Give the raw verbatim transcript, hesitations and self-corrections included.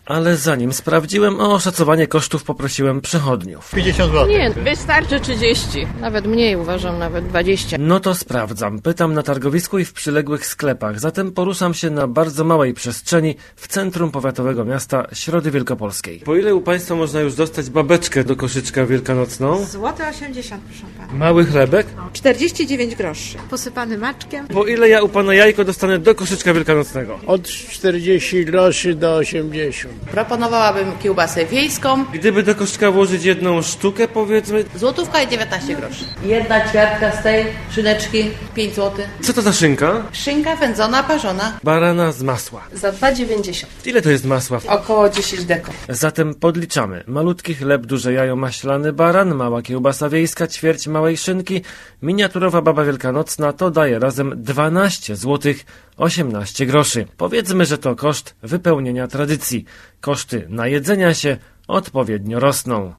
Ale zanim sprawdziłem, o oszacowanie kosztów poprosiłem przechodniów. pięćdziesiąt złotych. Nie, wystarczy trzydzieści. Nawet mniej uważam, nawet dwadzieścia. No to sprawdzam. Pytam na targowisku i w przyległych sklepach. Zatem poruszam się na bardzo małej przestrzeni w centrum powiatowego miasta Środy Wielkopolskiej. Po ile u Państwa można już dostać babeczkę do koszyczka wielkanocną? Złote osiemdziesiąt, proszę pana. Mały chlebek? czterdzieści dziewięć groszy. Posypany maczkiem. Po ile ja u Pana jajko dostanę do koszyczka wielkanocnego? Od czterdziestu groszy do osiemdziesięciu. Proponowałabym kiełbasę wiejską. Gdyby do koszyczka włożyć jedną sztukę, powiedzmy... Złotówka i dziewiętnaście groszy. Jedna ćwiartka z tej szyneczki, pięć złotych. Co to za szynka? Szynka wędzona, parzona. Barana z masła. Za dwa dziewięćdziesiąt. Ile to jest masła? Około dziesięć deko. Zatem podliczamy. Malutki chleb, duże jajo, maślany baran, mała kiełbasa wiejska, ćwierć małej szynki, miniaturowa baba wielkanocna, to daje razem dwanaście złotych osiemnaście groszy. Powiedzmy, że to koszt wypełnienia tradycji. Koszty najedzenia się odpowiednio rosną.